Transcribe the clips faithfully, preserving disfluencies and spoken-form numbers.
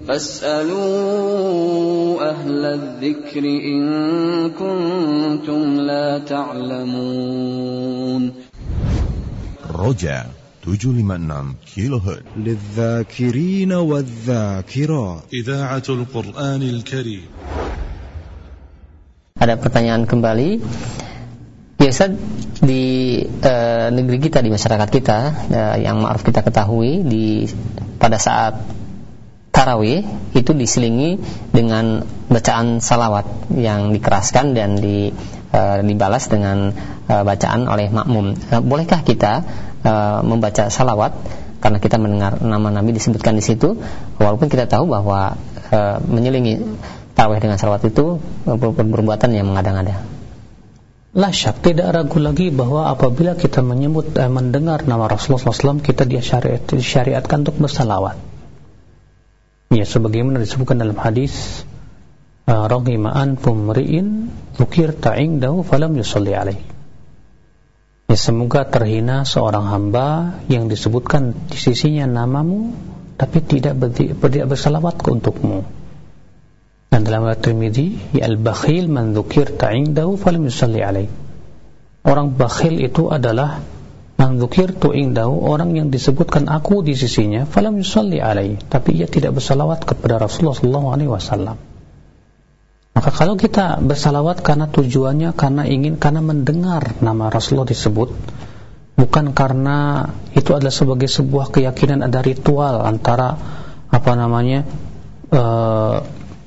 فاسألوا أهل الذكر إن كنتم لا تعلمون. Roja tujuh lima enam kilohertz للذاكرين والذاكرات إذاعة القرآن الكريم. Ada pertanyaan kembali. Ya Ustaz, di uh, negeri kita, di masyarakat kita, uh, yang ma'ruf kita ketahui, di pada saat tarawih itu diselingi dengan bacaan salawat yang dikeraskan dan di, uh, dibalas dengan uh, bacaan oleh makmum. Uh, bolehkah kita uh, membaca salawat karena kita mendengar nama Nabi disebutkan di situ, walaupun kita tahu bahwa uh, menyelingi tarawih dengan salawat itu perbuatan yang mengada-ngada? La syak, tidak ragu lagi bahwa apabila kita menyebut eh, mendengar nama Rasulullah shallallahu alaihi wasallam, kita disyariat, disyariatkan untuk bersalawat. Ya, sebagaimana disebutkan dalam hadis, raghima anfum mri'in dzukirta 'indahu falam yusalli alaihi. Ya, semoga terhina seorang hamba yang disebutkan di sisinya namamu tapi tidak tidak bersalawat untukmu. Dan dalam riwayat Tirmidzi, ya al-bakhil man dzukirta 'indahu falam yusalli alaihi. Orang bakhil itu adalah man dzukirtu 'indahu, orang yang disebutkan aku di sisinya, falam yusalli alaihi, tapi ia tidak bersalawat kepada Rasulullah sallallahu alaihi wasallam. Maka kalau kita bersalawat karena tujuannya karena ingin karena mendengar nama Rasulullah disebut, bukan karena itu adalah sebagai sebuah keyakinan, ada ritual antara apa namanya uh,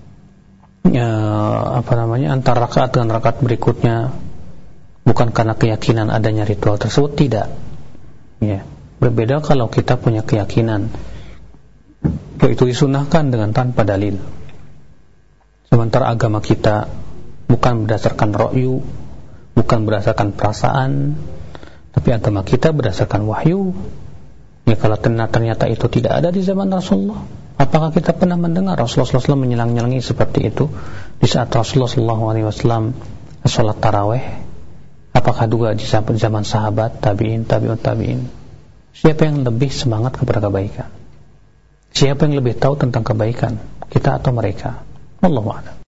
Ya, apa namanya antara rakaat dengan rakaat berikutnya, bukan karena keyakinan adanya ritual tersebut, tidak. Ya, berbeda kalau kita punya keyakinan yaitu disunahkan dengan tanpa dalil. Sementara agama kita bukan berdasarkan ra'yu, bukan berdasarkan perasaan, tapi agama kita berdasarkan wahyu. Ya, kalau ternyata itu tidak ada di zaman Rasulullah, apakah kita pernah mendengar Rasulullah shallallahu alaihi wasallam menyelang-nyelangi seperti itu di saat Rasulullah shallallahu alaihi wasallam sholat tarawih? Apakah juga di zaman sahabat, tabi'in, tabi'ut tabi'in? Siapa yang lebih semangat kepada kebaikan? Siapa yang lebih tahu tentang kebaikan, kita atau mereka? Wallahu a'lam.